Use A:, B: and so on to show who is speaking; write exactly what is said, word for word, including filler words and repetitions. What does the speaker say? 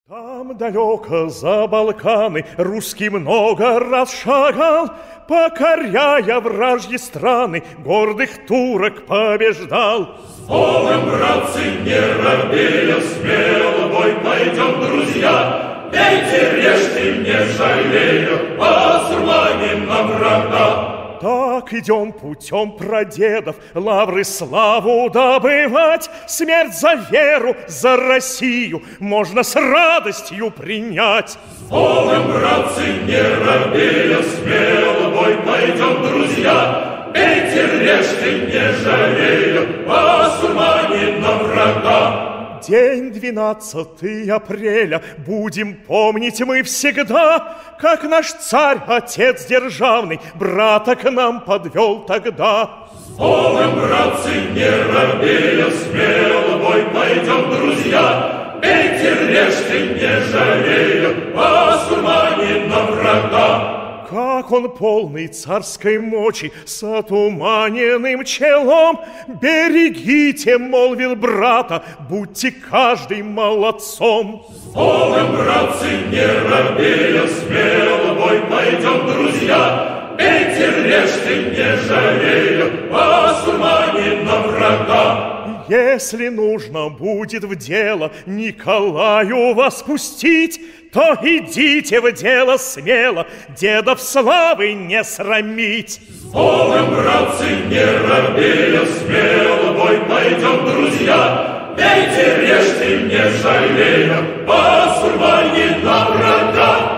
A: Там далеко за Балканы русский много раз шагал, покоряя вражьи страны, гордых турок побеждал.
B: С Богом, братцы, не робея, смело бой пойдем, друзья. Бейте, режьте, не жалея, басурмане на врага.
A: Так идем путем прадедов, лавры славу добывать. Смерть за веру, за Россию можно с радостью принять.
B: С Богом, братцы, не робея, смело бой пойдем, друзья. Бейте, режьте, не жалея, басурмане на врага.
A: День двенадцатый апреля будем помнить мы всегда, как наш царь, отец державный, брата к нам подвел тогда.
B: С Богом, братцы, не робея, смело бой пойдем, друзья. Бейте, режьте, не жалея, басурмане на врага.
A: Как он полный царской мочи, с отуманенным челом, берегите, молвил брата, будьте каждый молодцом.
B: С Богом, братцы, не робея, смело бой пойдем, друзья. Бейте, режьте, не жалея, басурмане на врага.
A: Если нужно будет в дело Николаю вас пустить, то идите в дело смело, дедов славы не срамить.
B: С Богом, братцы, не робея, смело бой пойдем, друзья. Бейте, режьте, не жалея, басурмане на врага.